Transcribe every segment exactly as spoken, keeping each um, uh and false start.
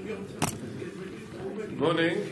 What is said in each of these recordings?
Morning.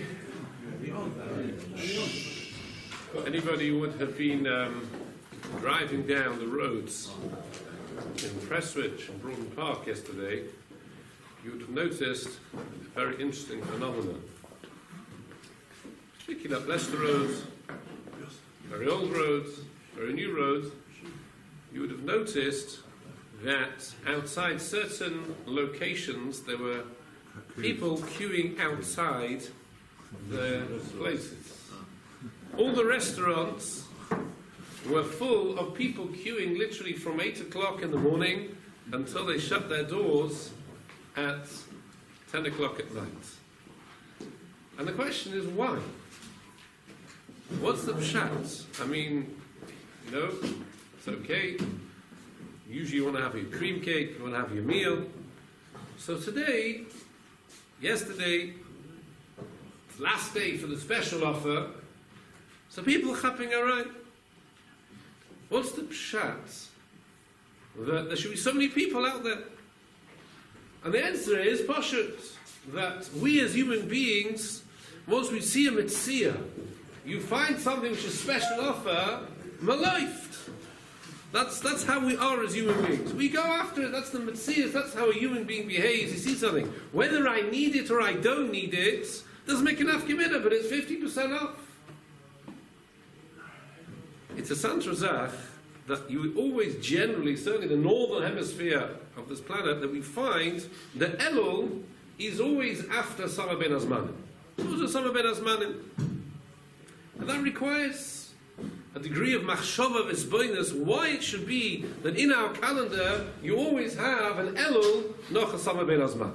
Anybody who would have been um, driving down the roads in Prestwich and Broughton Park yesterday, you would have noticed a very interesting phenomenon. Picking up Leicester roads, very old roads, very new roads, you would have noticed that outside certain locations there were people queuing outside the places. All the restaurants were full of people queuing literally from eight o'clock in the morning until they shut their doors at ten o'clock at night. And the question is why? What's the pshat? I mean, you know, it's okay. Usually you want to have your cream cake, you want to have your meal. So today, yesterday, last day for the special offer, so people are chapping around. What's the pshat? That there should be so many people out there. And the answer is, pashut, that we as human beings, once we see a mitzvah, you find something which is special offer, malifed. That's, that's how we are as human beings. We go after it, that's the mitzvah, that's how a human being behaves. He sees something. Whether I need it or I don't need it, doesn't make enough geminah, but it's fifty percent off. It's a santrazach that you would always generally, certainly the northern hemisphere of this planet, that we find that Elul is always after Summer Ben Azmanim. What's a Summer Ben Azmanim? And that requires a degree of machshava v'sboinus, why it should be that in our calendar you always have an Elul noch a Summer Ben Azmanim.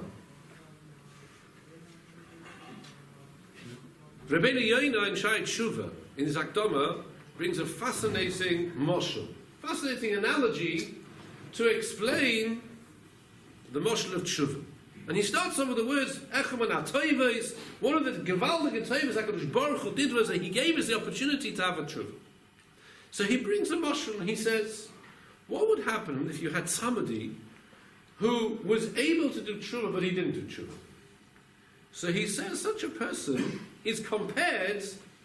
Rabbeinu Yoina in Shai Tshuva, in his Akdama, brings a fascinating moshel, fascinating analogy to explain the moshel of Tshuva. And he starts off with the words, Echem and Atoivos. One of the gewaldige Toivos HaKadosh Baruch Hu did was that he gave us the opportunity to have a Tshuva. So he brings a moshel and he says, what would happen if you had somebody who was able to do Tshuva but he didn't do Tshuva? So he says such a person is compared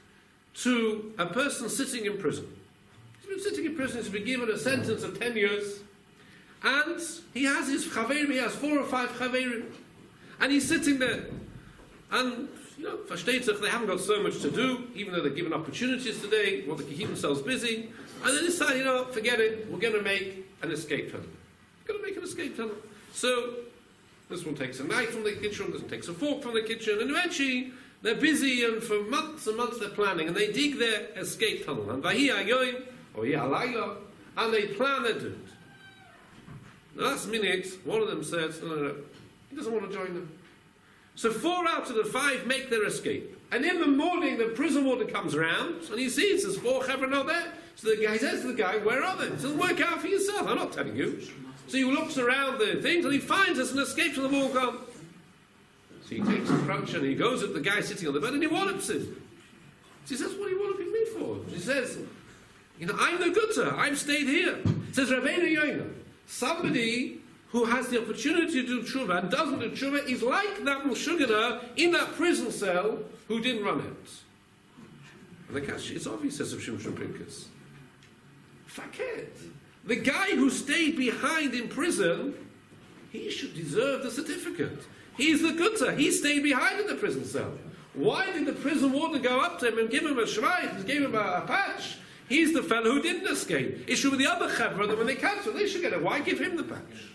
to a person sitting in prison. He's been sitting in prison, he's been given a sentence of ten years, and he has his chaverim, he has four or five chaverim, and he's sitting there, and, you know, versteht sich, they haven't got so much to do, even though they're given opportunities today, well, they can keep themselves busy, and they decide, you know, forget it, we're going to make an escape tunnel. We're going to make an escape tunnel. So, this one takes a knife from the kitchen, this one takes a fork from the kitchen, and eventually they're busy, and for months and months they're planning, and they dig their escape tunnel. And vahi ayoim, or yalayla, and they plan to do it. The last minute, one of them says, no, no, no, he doesn't want to join them. So four out of the five make their escape. And in the morning, the prison warden comes around, and he sees there's four chevron not there. So the guy says to the guy, where are they? He says, work out for yourself, I'm not telling you. So he looks around the things, and he finds there's an escape from the wall gone. So he takes his crutch and he goes at the guy sitting on the bed and he wallops him. So he says, what are you walloping me for? He says, you know, I'm the gutter, I've stayed here. He says, Rabbeinu Yoina, somebody who has the opportunity to do tshuva and doesn't do tshuva is like that Mushugana in that prison cell who didn't run out. And the catch, it's obvious, says of Shimshon Pinkus. Faket. The guy who stayed behind in prison, he should deserve the certificate. He's the gutter. He stayed behind in the prison cell. Why did the prison warden go up to him and give him a shvayt and give him a, a patch? He's the fellow who didn't escape. It should be the other chevra that when they cancel, they should get it. Why give him the patch?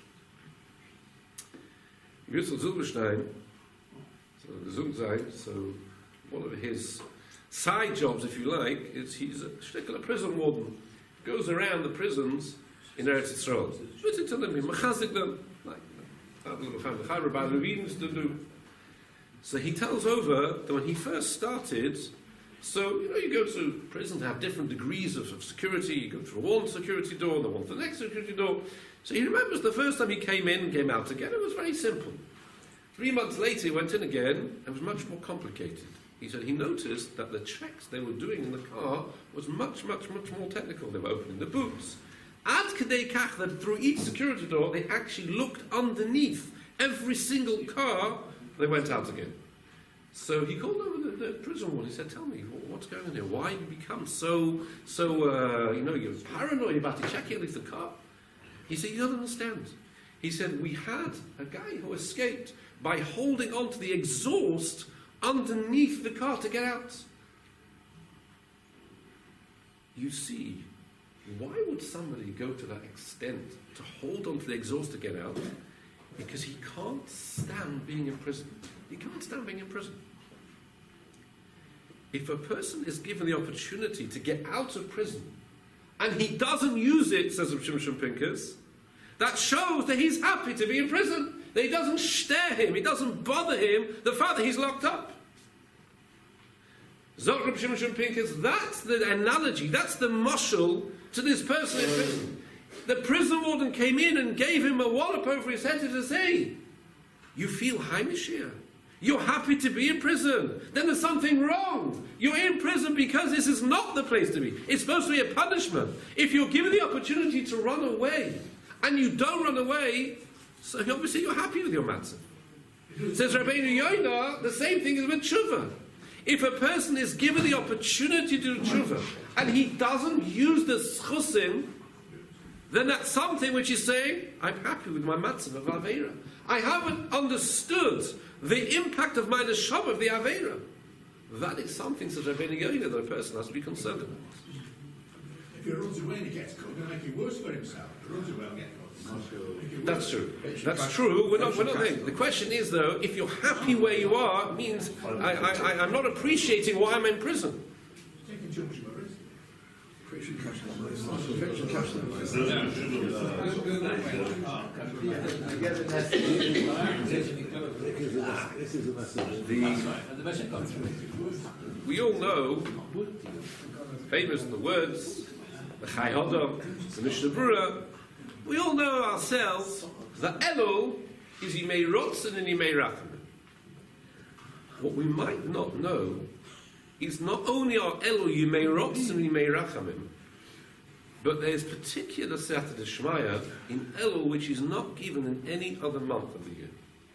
Yusuf Zilberstein, so the Zugzeit, so one of his side jobs, if you like, is he's a shtickler prison warden. Goes around the prisons in Eretz Yisrael. Visiting to them, he machazik them. So he tells over that when he first started, so you know you go to prison to have different degrees of, of security. You go through one security door, then one to the next security door. So he remembers the first time he came in and came out again, it was very simple. Three months later he went in again, it was much more complicated. He said he noticed that the checks they were doing in the car was much, much, much more technical. They were opening the boots. Ad kadei kach, that through each security door, they actually looked underneath every single car They went out again. So he called over the, the prison warden. He said, "Tell me, what's going on here? Why have you become so, so, uh, you know, you're paranoid about to check at least the car?" He said, "You don't understand." He said, "We had a guy who escaped by holding on to the exhaust underneath the car to get out." You see, why would somebody go to that extent to hold on to the exhaust to get out? Because he can't stand being in prison. He can't stand being in prison. If a person is given the opportunity to get out of prison and he doesn't use it, says Rav Shimshon Pincus, that shows that he's happy to be in prison. That he doesn't stare him, it doesn't bother him the fact that he's locked up. Zok Rav Shimshon Pincus, that's the analogy, that's the mashal to this person in prison. The prison warden came in and gave him a wallop over his head to say, "You feel Heimish here. You're happy to be in prison. Then there's something wrong. You're in prison because this is not the place to be. It's supposed to be a punishment. If you're given the opportunity to run away, and you don't run away, so obviously you're happy with your matzah." Says Rabbeinu Yoina, the same thing is with tshuva. If a person is given the opportunity to do tshuva, and he doesn't use the schusim, then that's something which is saying, "I'm happy with my matzah of Aveira. I haven't understood the impact of my neshama of the Aveira." That is something, says Rabbeinu Yoina, that a person has to be concerned about. If he runs away and he gets caught, he'll make it worse for himself. If he runs away, he'll get caught. That's true. That's true. We're not, we're not saying. The question is, though, if you're happy where you are, means I, I, I, I'm not appreciating why I'm in prison. Taking too much of a risk. The, we all know, famous in the words, the Chai Hodom, the Mishnah Berurah, we all know ourselves that Elul is Yimei Rotzen and Yimei Rachamim. What we might not know is not only are Elul Yimei Rotzen and Yimei Rachamim, but there's particular Siyata D'Shmaya in Elul which is not given in any other month of the year.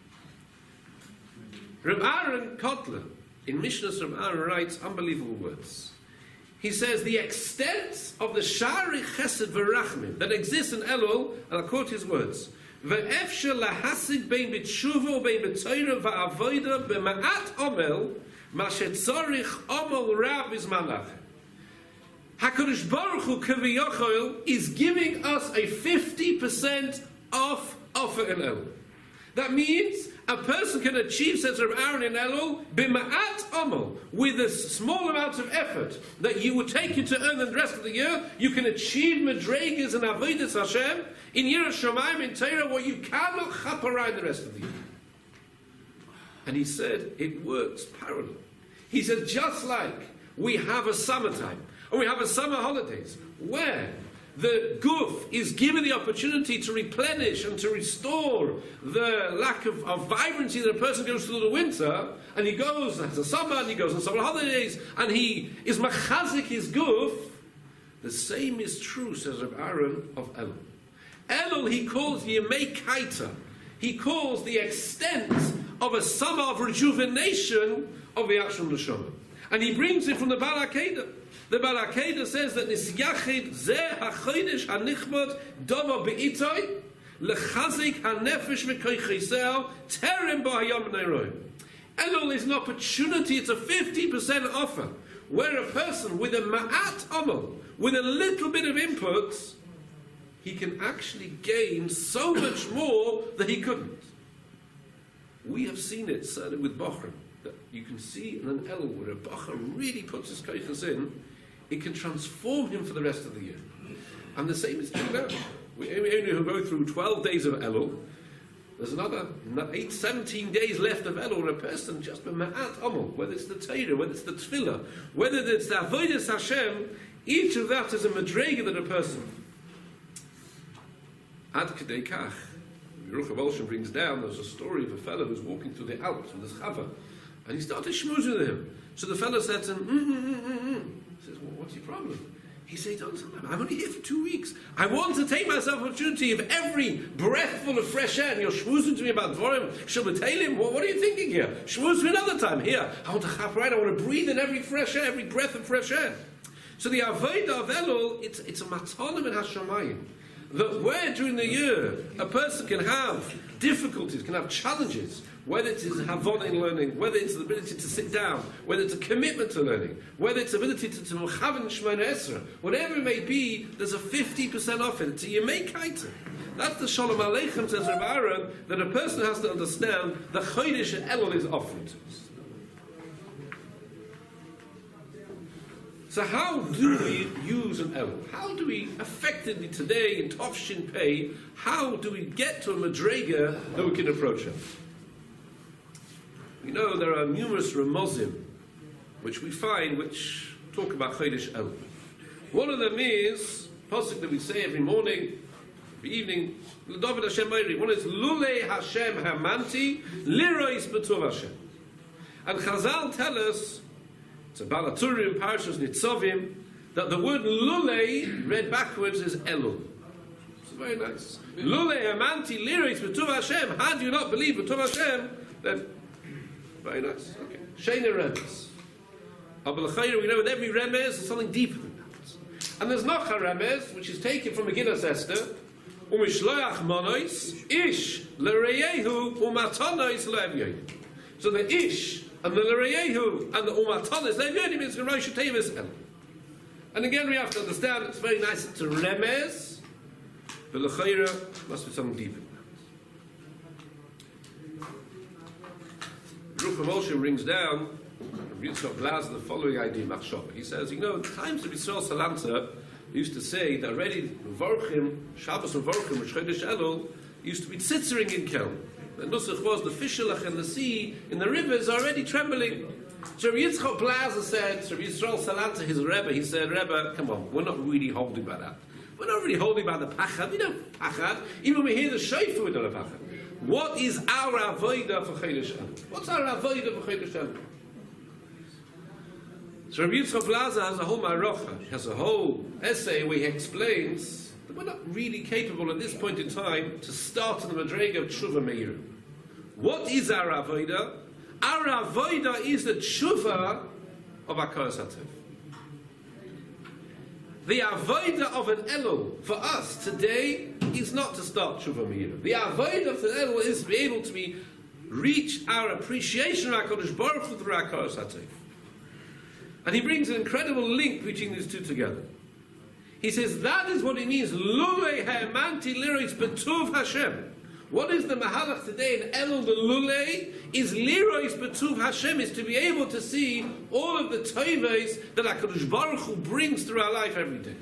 Reb Aaron Kotler, in Mishnah's Reb Aaron, writes unbelievable words. He says the extent of the Shari Chesed V'Rachmim that exists in Elul, and I'll quote his words, "Ve'efshel lahasid bein b'tshuva bein b'toira va'avoida b'ma'at omel ma shetzorich omel rab bizman lachem." HaKadosh Baruch Hu Kaviyachol is giving us a fifty percent off offer in Elul. That means a person can achieve, says Rav Aaron in Elul, b'ma'at omel, with a small amount of effort that you would take you to earn in the rest of the year, you can achieve madregas and avodas Hashem in Yiras Shamayim in Torah, what you cannot chapara in the rest of the year. And he said it works parallel. He said just like we have a summertime and we have a summer holidays where the guf is given the opportunity to replenish and to restore the lack of, of vibrancy that a person goes through the winter, and he goes as a summer, and he goes on summer holidays, and he is machazik his guf. The same is true, says Rav Aaron, of Elul. Elul he calls Yemei Kaita. He calls the extent of a summer of rejuvenation of the Yachshon Neshama. And he brings it from the Baal HaKedah. The Baal HaKedah says that this Yachid Zeh HaChodesh HaNichmod Domo Be'itoi Lechazik HaNefesh V'Koicheseo Terem B'Hayom Neiroim. Elul is an opportunity, it's a fifty percent offer, where a person with a Ma'at Omel, with a little bit of input, he can actually gain so much more that he couldn't. We have seen it, certainly with Bochum, that you can see in an Elul where a Bochum really puts his koiches in, it can transform him for the rest of the year. And the same is true now. We only go through twelve days of Elul. There's another eight, seventeen days left of Elul, where a person just be ma'at omel, whether it's the Torah, whether it's the Tefillah, whether it's the Avodas Hashem, each of that is a madrega that a person. Ad Kedei Kach, Yerucham Olshan brings down, there's a story of a fellow who's walking through the Alps with his chava, and he started schmoozing with him. So the fellow said to him, mm, mm, mm, mm, mm. He says, well, what's your problem? He said, I'm only here for two weeks. I want to take myself an opportunity of every breathful of fresh air. And you're shmoozing to me about Dvorim, Shabbatelim. What, what are you thinking here? Shmooz me another time. Here, I want to chap right. I want to breathe in every fresh air, every breath of fresh air. So the Avodah of Elul, it's, it's a matanim in Hashemayim. That where during the year a person can have difficulties, can have challenges, whether it is havana in learning, whether it's the ability to sit down, whether it's a commitment to learning, whether it's the ability to to mechaven shmona esra, whatever it may be, there's a fifty percent off it. It's a yemei kaita. That's the shalom aleichem, says Rav Aaron, that a person has to understand the chodesh Elul is offered. So how do we use an Elul? How do we effectively today in Tovshin Pei, how do we get to a madrega that we can approach him? You know, there are numerous Ramozim which we find which talk about Chodesh Elul. One of them is, pasuk that we say every morning, every evening, David Hashem Meiri. One is Lulei Hashem Hamanti, Lirois B'Tov Hashem. And Chazal tell us, it's a Balaturim, Parashas Nitzovim, that the word Lulei, read backwards, is Elul. It's very nice. Lulei Hamanti, Lirois B'Tov Hashem. How do you not believe B'Tov Hashem? Then, very nice. Okay. Sheina Remes. Abel Chayr, we know with every Remes there's something deeper than that. And there's Nocha Remes, which is taken from Megillas Esther. Umishloach Monois, Ish, L'Reyehu, Umatonois, Le'evyoim. So the Ish, and the L'Reyehu, and the Umatonois, Le'evyoim means the Rosh Tevis. And again we have to understand, it's very nice to Remes, but L'Chayr must be something deeper. Ruch Moshe brings down Yitzchak Blaz the following idea, Machshava. He says, you know, in the times of Yisrael Salanta, they used to say that already Vorchim, Shabbos and Vorchim, which Chodesh Elul, used to be tzitzering in Kelm. The Nusach was the fishelach in the sea, in the rivers, already trembling. So Yitzchak Blaz said, so Yisrael Salanta, his Rebbe, he said, Rebbe, come on, we're not really holding by that. We're not really holding by the Pachad. We don't Pachad. Even when we hear the Shofar, we don't have Pachad. What is our avodah for Chodesh Elul? What's our avodah for Chodesh Elul? So Rabbi Yitzchak Blaza has a whole Marocha, he has a whole essay where he explains that we're not really capable at this point in time to start in the Madrega of Tshuva Meir. What is our avodah? Our avodah is the Tshuva of Akaras Hatev. The avodah of an Elul for us today is not to start Tshuva Meir. The avodah of an Elul is to be able to be, reach our appreciation of HaKadosh Baruch Hu through Akaras Hatev. And he brings an incredible link between these two together. He says that is what it means. Lulei ha'emanti lirois b'tuv Hashem. What is the mahalach today in Elul the Lulei? Is lirois b'tuv Hashem, is to be able to see all of the tovos that HaKadosh Baruch Hu brings through our life every day.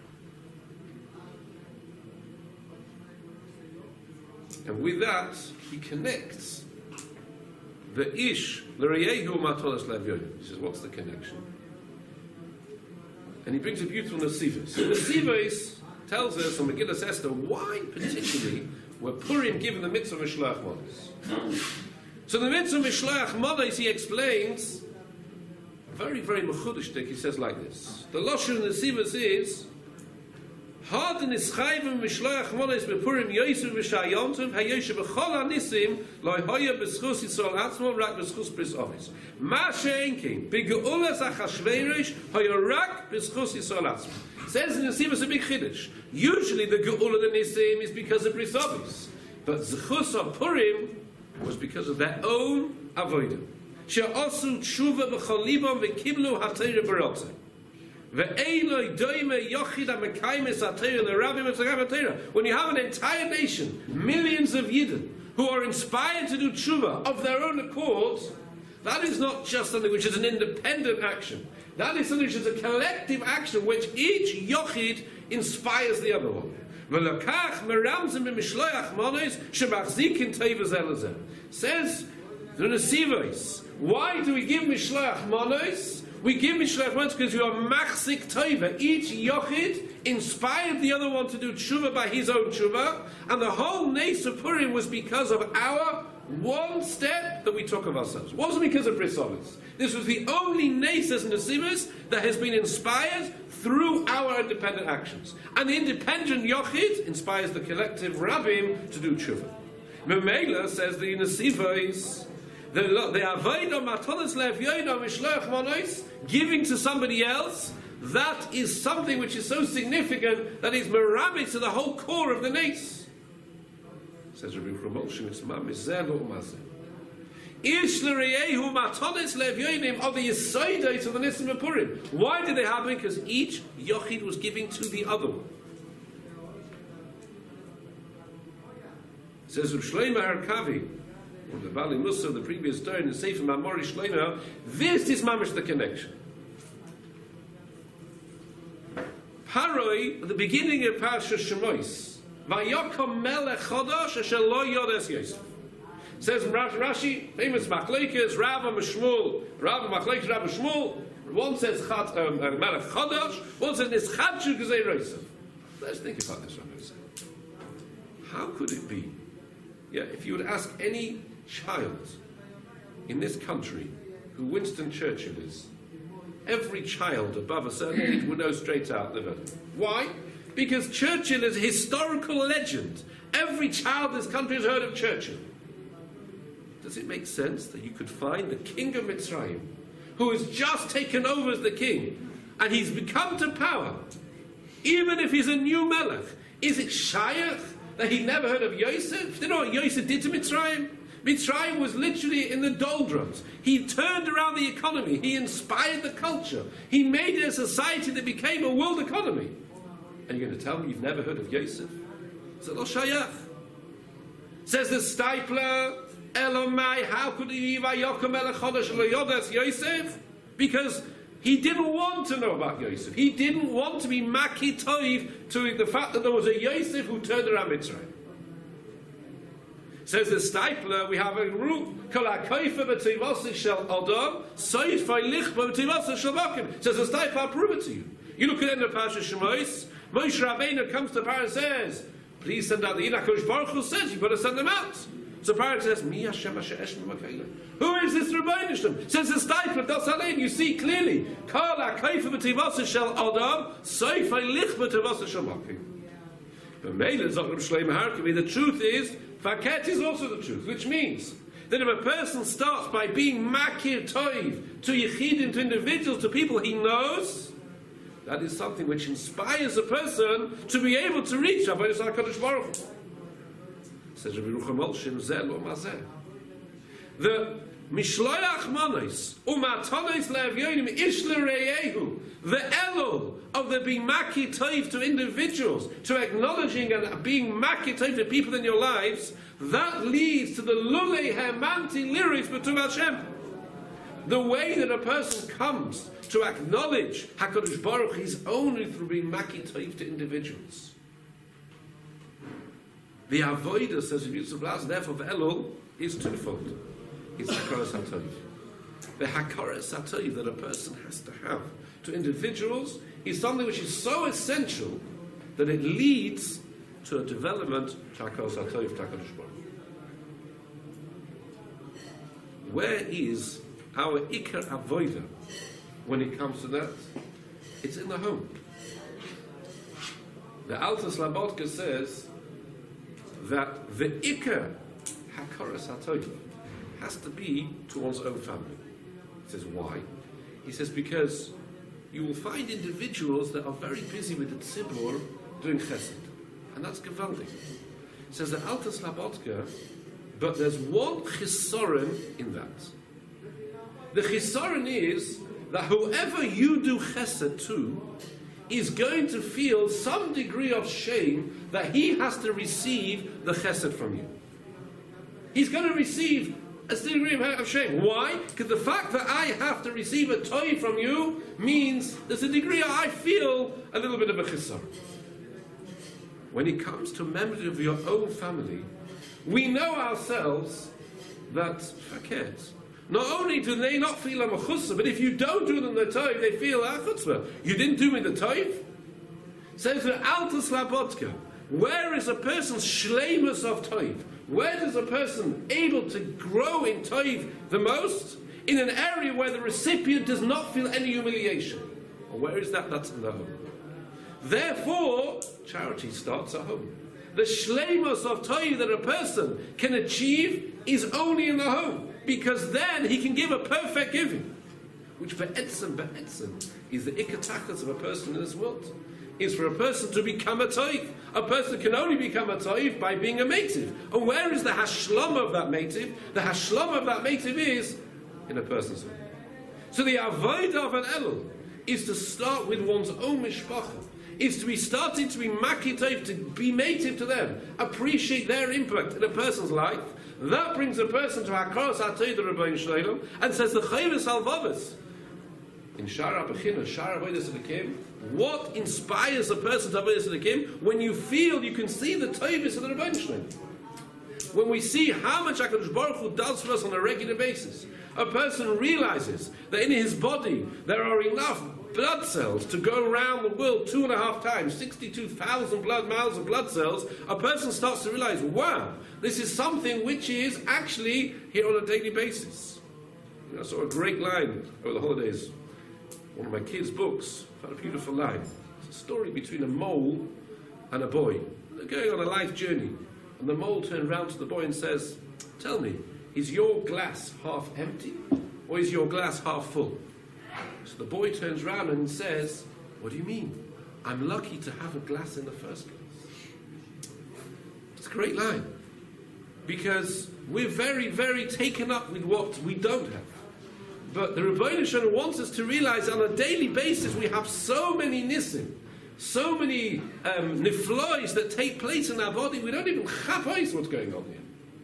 And with that, he connects the ish l'reyehu matolas le'evyoim. He says, what's the connection? And he brings a beautiful Nesivos. So Nesivos tells us on Megillas Esther why particularly were Purim given the mitzvah of Mishloach Manos. So the mitzvah of Mishloach Manos, he explains, very, very mechudishtik, he says like this. The Lashon Nesivos is, Hard in Ischayvim Mishloach Manos bePurim Yosef v'Shayontiv Hayoshe b'Chol HaNisim Lo Hoya b'Schus Yisrael Atzmo Rak b'Schus Bris Ovis Ma she'enkin b'Geulas HaChashverosh Hoya Rak b'Schus Yisrael Atzmo. Says in the Nesivos a big chiddush. Usually the Geula the Nisim is because of Bris Ovis, but Zechus of Purim was because of their own avodah. She'osu tshuva b'Chol Libam v'Kiblu HaTorah B'Rotzeh. When you have an entire nation, millions of Yidden, who are inspired to do tshuva of their own accord, that is not just something which is an independent action. That is something which is a collective action which each Yochid inspires the other one. Says the Nesivos, why do we give Mishloach Manos? We give Mishloach Manos because you are machzik tova. Each yochid inspired the other one to do tshuva by his own tshuva, and the whole Nes of Purim was because of our one step that we took of ourselves. It wasn't because of Bris Olis. This was the only Nesas and Nesivas that has been inspired through our independent actions. And the independent Yochid inspires the collective Rabbim to do tshuva. Memela says the Nesivas, the Avodah Matonis Levyono Mishloach Monos, giving to somebody else, that is something which is so significant that is merabit to the whole core of the Nes. Says Rabbi Chumolshim, it's Mamizel or Mazeh. Ish l'reyehu matonis levyonim of the Yesodot of the Nisim and Purim. Why did they happen? Because each Yochid was giving to the other one. Says Rav Shlomo Harkavi, or the Bali Musa, the previous day in the Sefer Mamori Shlomo, this is mamish the connection. Paroi, at the beginning of Parashat Shemos, Vayokom Melech Chodosh asher lo yodes Yosef. Says Rashi, famous Machlekes, Rav and Shmuel, Rav and Machlekes, Rav and Shmuel. One says Chat, um, uh, Melech Chodosh, one says Nischadshu Gezei Yosef. Let's think about this, Rabbi. How could it be? Yeah, if you would ask any child in this country who Winston Churchill is, every child above a certain age would know straight out the verdict. Why? Because Churchill is a historical legend. Every child in this country has heard of Churchill. Does it make sense that you could find the king of Mitzrayim, who has just taken over as the king, and he's become to power, even if he's a new melech? Is it shayach that he never heard of Yosef? Do you know what Yosef did to Mitzrayim? Mitzrayim was literally in the doldrums. He turned around the economy. He inspired the culture. He made it a society that became a world economy. And you're going to tell me you've never heard of Yosef? So lo shayach. Says the Stipler, Elomai, how could he be Vayokom Melech Chodosh lo yodes Yosef? Because he didn't want to know about Yosef. He didn't want to be Maki Toiv to the fact that there was a Yosef who turned around Mitzrayim. Says the Stipler, we have a rule, Kol HaKoifa B'Tivasa Shel Odom, Soif V'Lichba B'Tivasa Shel Mokim. Says the Stipler, I'll prove it to you. You look at the end of Parashat Shemos, Moshe Rabbeinu comes to Parah and says, please send out the Yidden. HaKadosh Baruch Hu says, you've got to send them out. So Parah says, Mi Hashem Asher Eshnu Makayla. Who is this Rabbeinu Shem? Says the Stipler, Das Alein, you see clearly, Kol HaKoifa B'Tivasa Shel Odom, Soif V'Lichba B'Tivasa Shel Mokim. But Meila Zok Rav Shlomo Harkavi, the truth is, Faket is also the truth, which means that if a person starts by being makir toiv to yichidim, to individuals, to people he knows, that is something which inspires a person to be able to reach Avodas HaKadosh Baruch Hu. Says Rabbi Rucham Olshim, Zel or Mazeh. The Mishloach Monos, Umatonos Le'avyonim, Ish L'Reyehu, the Elul of the being Maki Toiv to individuals, to acknowledging and being Maki Toiv to people in your lives, that leads to the Lulei Hemanti Lyrics B'Tuv Hashem. The way that a person comes to acknowledge HaKadosh Baruch Hu is only through being Maki Toiv to individuals. The Avodah, says Yusuf Laz, therefore the Elul is twofold. It's Hakaras HaToiv. The Hakaras HaToiv that a person has to have to individuals is something which is so essential that it leads to a development to Hakaras HaToiv, to HaKadosh Baruch Hu. Where is our Ikar Avodah when it comes to that? It's in the home. The Alter Slabodka says that the Ikar Hakaras HaToiv has to be to one's own family. He says, why? He says, because you will find individuals that are very busy with the tzibur doing chesed. And that's gewaldig. He says the Alter Slabodka, but there's one chisoron in that. The chisoron is that whoever you do chesed to is going to feel some degree of shame that he has to receive the chesed from you. He's going to receive a degree of shame. Why? Because the fact that I have to receive a toy from you means there's a degree of, I feel a little bit of a chisar. When it comes to memory of your own family, we know ourselves that faket. Not only do they not feel a mechusar, but if you don't do them the toiv, they feel a chutzpah. You didn't do me the toiv? Says the Alter Slabodka, where is a person's shleimus of toiv? Where does a person able to grow in Toiv the most? In an area where the recipient does not feel any humiliation. Well, where is that? That's in the home. Therefore, charity starts at home. The shleimus of Toiv that a person can achieve is only in the home, because then he can give a perfect giving, which be'etzem, be'etzem, is the ikatachas of a person in this world. Is for a person to become a toiv. A person can only become a toiv by being a meitiv. And where is the hashlam of that meitiv? The hashlam of that meitiv is in a person's home. So the avodah of an elul is to start with one's own mishpacha. Is to be starting to be maki toiv, to be meitiv to them, appreciate their impact in a person's life. That brings a person to hakaras hatoiv the Rebbeinu Shalom and says the chayvus halvavus. In Shara Bechina, Shara Avodas Elikim, what inspires a person to Avodas Elikim? When you feel, you can see the Toivus of the Rebbeinu Shalom. When we see how much HaKadosh Baruch Hu does for us on a regular basis, a person realizes that in his body there are enough blood cells to go around the world two and a half times, sixty-two thousand blood miles of blood cells. A person starts to realize, wow, this is something which is actually here on a daily basis. You know, I saw a great line over the holidays. One of my kids' books had a beautiful line. It's a story between a mole and a boy. They're going on a life journey. And the mole turned round to the boy and says, tell me, is your glass half empty or is your glass half full? So the boy turns round and says, what do you mean? I'm lucky to have a glass in the first place. It's a great line. Because we're very, very taken up with what we don't have. But the Rebbeinu Shalom wants us to realize on a daily basis we have so many nisim, so many um, niflois that take place in our body, we don't even chapais what's going on here.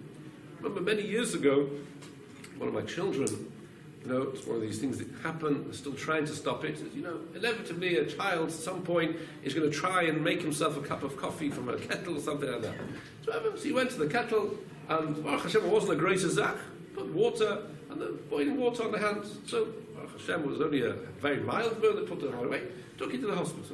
I remember many years ago, one of my children, you know, it's one of these things that happen, we're still trying to stop it. You know, inevitably a child at some point is going to try and make himself a cup of coffee from a kettle or something like that. So he went to the kettle, and Baruch Hashem, it wasn't a great zach, put water, and the boiling water on the hand. So Baruch Hashem was only a very mild burn, they put it away, took it to the hospital.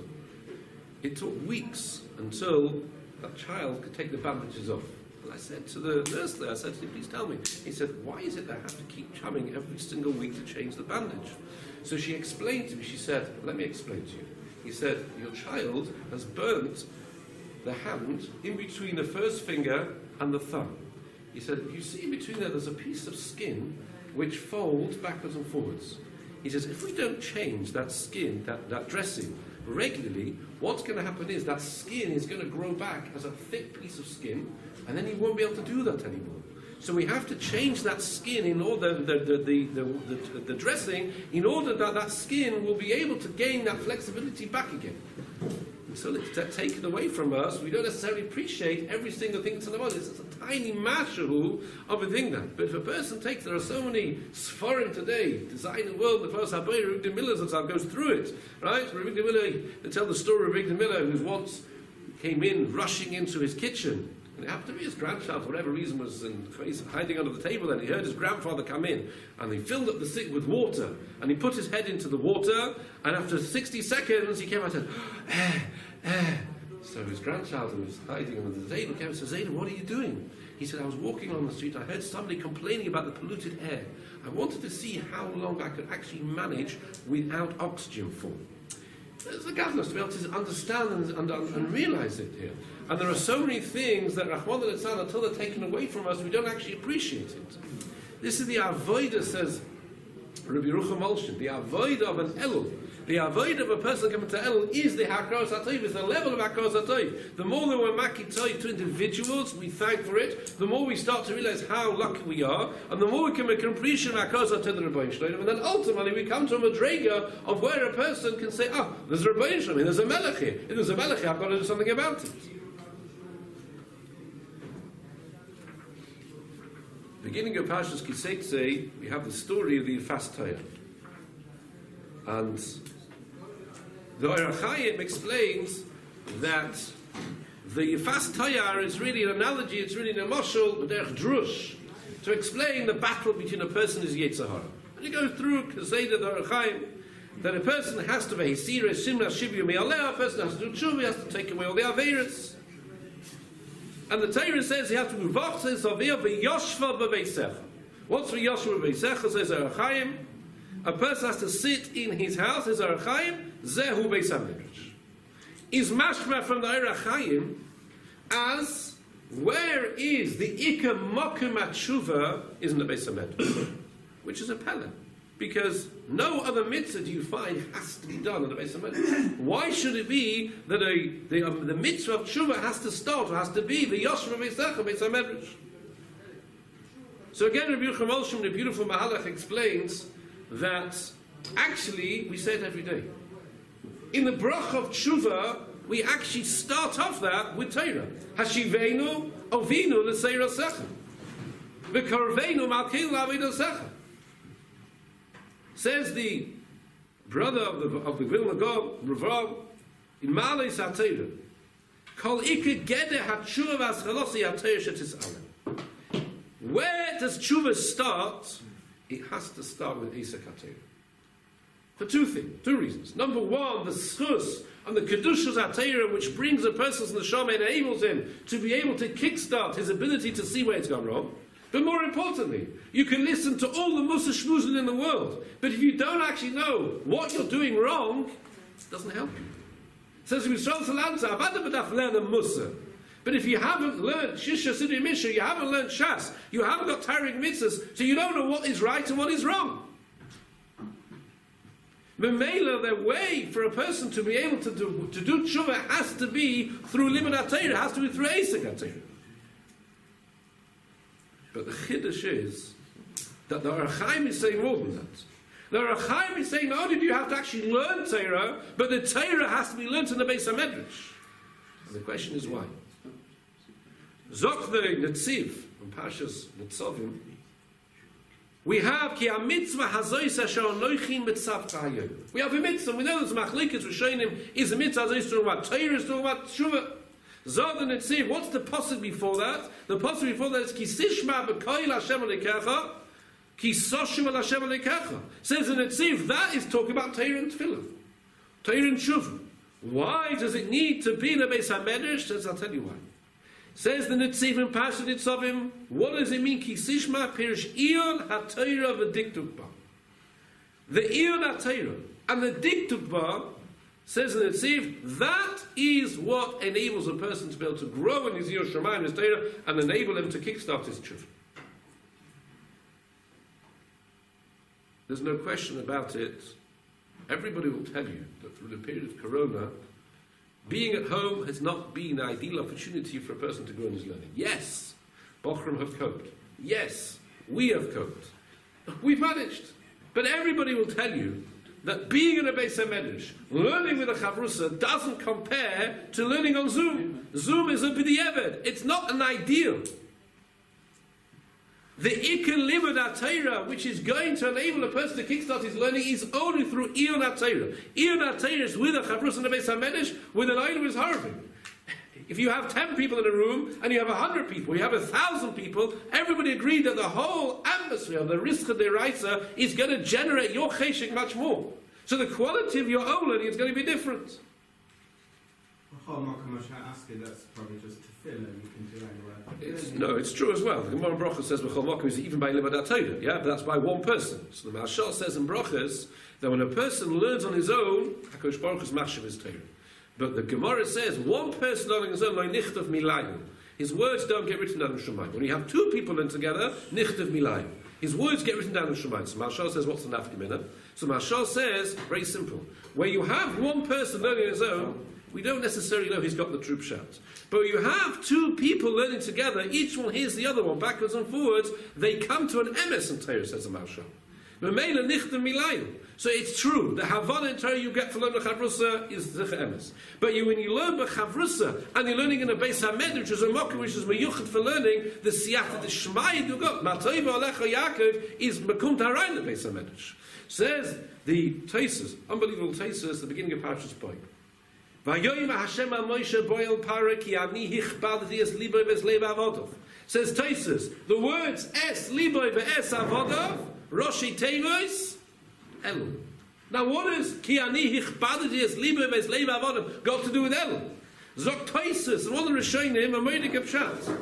It took weeks until that child could take the bandages off. And I said to the nurse there, I said to him, please tell me. He said, why is it that I have to keep coming every single week to change the bandage? So she explained to me, she said, let me explain to you. He said, your child has burnt the hand in between the first finger and the thumb. He said, you see in between there, there's a piece of skin which folds backwards and forwards. He says, if we don't change that skin, that, that dressing, regularly, what's going to happen is that skin is going to grow back as a thick piece of skin, and then he won't be able to do that anymore. So we have to change that skin in order, the, the, the, the, the, the dressing, in order that that skin will be able to gain that flexibility back again. So it's taken away from us. We don't necessarily appreciate every single thing that's in the body. It's a tiny mashahu of a thing that. But if a person takes, there are so many sforim today, design the world, the first Habayr, Rabbi Miller goes through it, right? Rabbi Miller, they tell the story of Rabbi Miller, who once came in, rushing into his kitchen. And it happened to be his grandchild, for whatever reason, was in, hiding under the table, and he heard his grandfather come in, and he filled up the sink with water, and he put his head into the water, and after sixty seconds, he came out and said, eh, eh. So his grandchild, who was hiding under the table, came and said, Zayda, what are you doing? He said, I was walking on the street, I heard somebody complaining about the polluted air. I wanted to see how long I could actually manage without oxygen for. There's a godless to be able to understand and, and, and realize it here. And there are so many things that Rahman al-Insan, until they're taken away from us, we don't actually appreciate it. This is the avodah, says Rabbi Yerucham Olshin, the avodah of an elul. The avodah of a person coming to elul is the hakaras hatoiv, is the level of hakaras hatoiv. The more that we're maki toiv to individuals, we thank for it, the more we start to realize how lucky we are, and the more we can make an appreciation of hakaras hatoiv to the Rebbeinu Shalom, and then ultimately we come to a madrega of where a person can say, ah, there's a Rebbeinu Shalom, there's a melech here. If there's a melech here, I've got to do something about it. Beginning of Parshas Kiseitze, we have the story of the Yifas Toya. And the Ohr HaChaim explains that the Yifas Toya is really an analogy, it's really an emoshel, but derech drush, to explain the battle between a person and his Yetzer Hara. And you go through Keseda, the Ohr HaChaim, that a person has to be Hisira, Shimra, Shivu, Me'aleh, a person has to do tshuva, he has to take away all the Aveiros. And the Torah says you have to move off, says, V'yoshva b'veisecha. What's V'yoshva b'veisecha, says Orach Chaim? A person has to sit in his house, says Orach Chaim, Zehu Beis HaMedrash. Is mashma from the Orach Chaim as where is the Ikar Mokum Atshuva is in the Beis HaMedrash, which is a pella. Because no other mitzvah do you find has to be done in the Beis HaMedrash. Why should it be that a, the, um, the mitzvah of tshuva has to start, or has to be the Yoshva B'Eisecha Beis HaMedrash? So again, Rabbi Yochanan Olsham, the beautiful Mahalach, explains that actually, we say it every day. In the brach of tshuva, we actually start off that with Torah. Hashivenu ovinu l'seira secha. V'karvenu malkeinu l'avinu secha. Says the brother of the of the Vilna Gaon, Rav, in Malei Satira, Kol Ikar Geder HaTshuva V'Aschalosi HaTorah Shetis'alem. Where does tshuva start? It has to start with Isaac HaTorah. For two things, two reasons. Number one, the schus and the kedushas HaTorah, which brings a person's neshama and enables him to be able to kickstart his ability to see where it's gone wrong. But more importantly, you can listen to all the mussar shmuzin in the world, but if you don't actually know what you're doing wrong, it doesn't help you. It says, but if you haven't learned Shisha Sidri Misha, you haven't learned Shas, you haven't got Tariq Mitzvahs, so you don't know what is right and what is wrong. Memela, the way for a person to be able to do, to do tshuva has to be through Limud HaTorah, has to be through Isaac HaTorah. But the chiddush is that the Orach Chaim is saying more than that. The Orach Chaim is saying not only do you have to actually learn Torah, but the Torah has to be learnt in the Beis HaMedrash. And the question is why? Zok the Netziv from Pashas Netzovim, we have ki a mitzvah hazois asher noichin mitzav hayom. We have a mitzvah. We know there's machlikas rishonim is a mitzvah hazois talking about Torah, is talking about tshuva. Zod and Netziv, what's the posuk before that? The posuk before that is ki sishma b'koil Hashem alekecha, ki soshim al Hashem alekecha. Says in Netziv, that is talking about Torah and Tefillah, Torah and Tshuva. Why does it need to be in the Beis HaMedrash? Says, I'll tell you why. Says the Netziv in Parashat Nitzavim, what does it mean? Ki sishma pirish iyon haTorah v'diktuk ba. The iyon haTorah and the diktuk ba, says the Netziv, that is what enables a person to be able to grow in his Yiras Shamayim, his Torah, and enable him to kickstart his tshuva. There's no question about it. Everybody will tell you that through the period of Corona, being at home has not been an ideal opportunity for a person to grow in his learning. Yes, Bochum have coped. Yes, we have coped. We've managed. But everybody will tell you that being in a Beis HaMedrash, learning with a Chavrusa, doesn't compare to learning on Zoom. Zoom is a b'diavad. It's not an ideal. The Ikar Limud HaTorah, which is going to enable a person to kickstart his learning, is only through Iyun HaTorah. Iyun HaTorah is with a Chavrus and a Beis HaMedrash, with an item is harving. If you have ten people in a room, and you have a hundred people, you have a thousand people, everybody agreed that the whole atmosphere, the Riska Deraisa, is going to generate your cheshik much more. So the quality of your own learning is going to be different. That's probably just to fill and you can do anywhere. It's, no, it's true as well. The Gemara in Brachos says B'chol Makom is even by Limud HaTorah, yeah, but that's by one person. So the Mashal says in Brachos that when a person learns on his own, HaKadosh Baruch Hu's machshav his Torah. But the Gemara says one person learning on his own, lo nichtav milayim. His words don't get written down in Shemayim. When you have two people learn together, nichtav milayim. His words get written down in Shemayim. So Mashal says, what's the nafkamina? So Mashal says, very simple. Where you have one person learning on his own, we don't necessarily know he's got the troop shout. But you have two people learning together, each one hears the other one, backwards and forwards, they come to an emes in Torah, says the Mashal. So it's true, the Havana in Torah you get for learning Chavrusa is Zicha Emes. But you, when you learn Chavrusa, and you're learning in a Beis HaMedrash, which is a Mokum, which is Meyuchet for learning, the Siyata, the Shmai you got, Matoiva Alecha Yaakov, is Mekum Tarayin, the Beis HaMedrash. Says the Taisus, unbelievable Taisus, the beginning of Parashas Boy. Hashem al Moshe boil para ki ani hichbadti es liboy ves lev avodov. Says Taisus, the words es liboy ve'es avodov, Roshi Tevois, Elul. Now what does ki ani hichbadti es liboy ves lev avodov got to do with Elul? Zok Toisus, and all the Rishonim, a Moedik Pshat.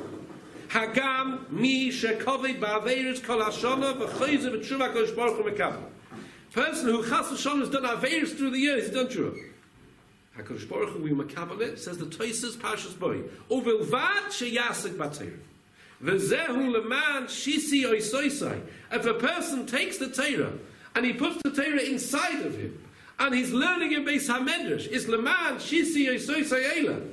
Hagam mi shekoved ba'averis kol hashana v'choyze v'tshuva kodesh baruch hu mekabel. Person who chas v'shana has done averis through the years, he's done tshuva. HaKadosh Baruch Hu we mekabel it, says the Toisus Parshas Boy. Uvilvad sheyasek b'teira. V'zehu leman shisi oisoisai. If a person takes the Torah and he puts the Torah inside of him and he's learning in Beis HaMedrash, is leman shisi oisoisai eila.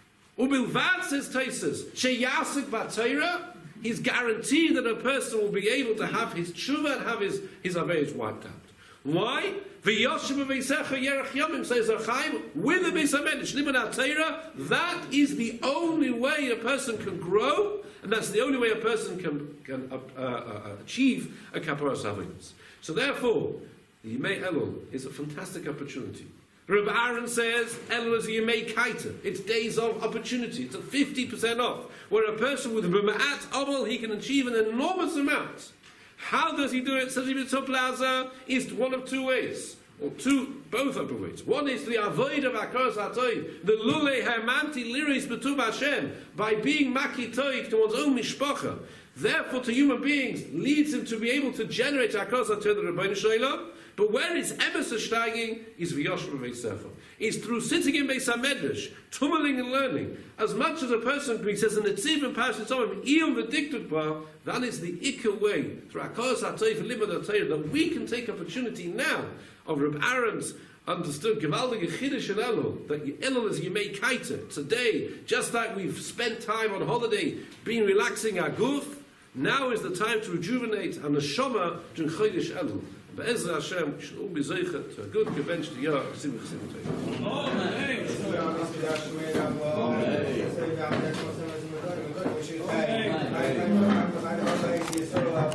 Ubilvad, says Taisus, sheyasek b'Torah, he's guaranteed that a person will be able to have his tshuva and have his, his averis wiped out. Why? V'yoshem v'ysecha yerach yomim, says Archaim, with the Beis HaMedrash, liban Torah, that is the only way a person can grow, and that's the only way a person can, can uh, uh, achieve a kaparas averis. So therefore, the Yimei Elul is a fantastic opportunity. Rabbi Aaron says, Elul is a Yemei Kaita. It's days of opportunity. It's a fifty percent off. Where a person with B'ma'at Amal, he can achieve an enormous amount. How does he do it? Says Ibn Plaza, is one of two ways. Or two, both of the ways. One is the avoid of Akaras HaToiv, the Lule Hermanti Liris B'tuv Hashem, by being Maki Toiv to one's own Mishpacha. Therefore, to human beings, leads him to be able to generate Akaras HaToiv, the Rebbeinu Shalom. But where is emes steiging is v'yoshva v'sefer. Is through sitting in Beis HaMedrash, tummeling and learning. As much as a person, he says in the Tziv and Parashat Tzomim, iyum v'diktuk bar, that is the ikka way through Akaras HaToiv and Limud HaTorah that we can take opportunity now of Reb Aaron's understood Gevaldige Chiddush and Elul, that Elul is Yemei Kaita. Today, just like we've spent time on holiday being relaxing our guf, now is the time to rejuvenate and the neshama during Chodesh Elul. Be'ezra Hashem, should all be zeichet to a good gebench to Yah, Chesiv Chesiv Amen.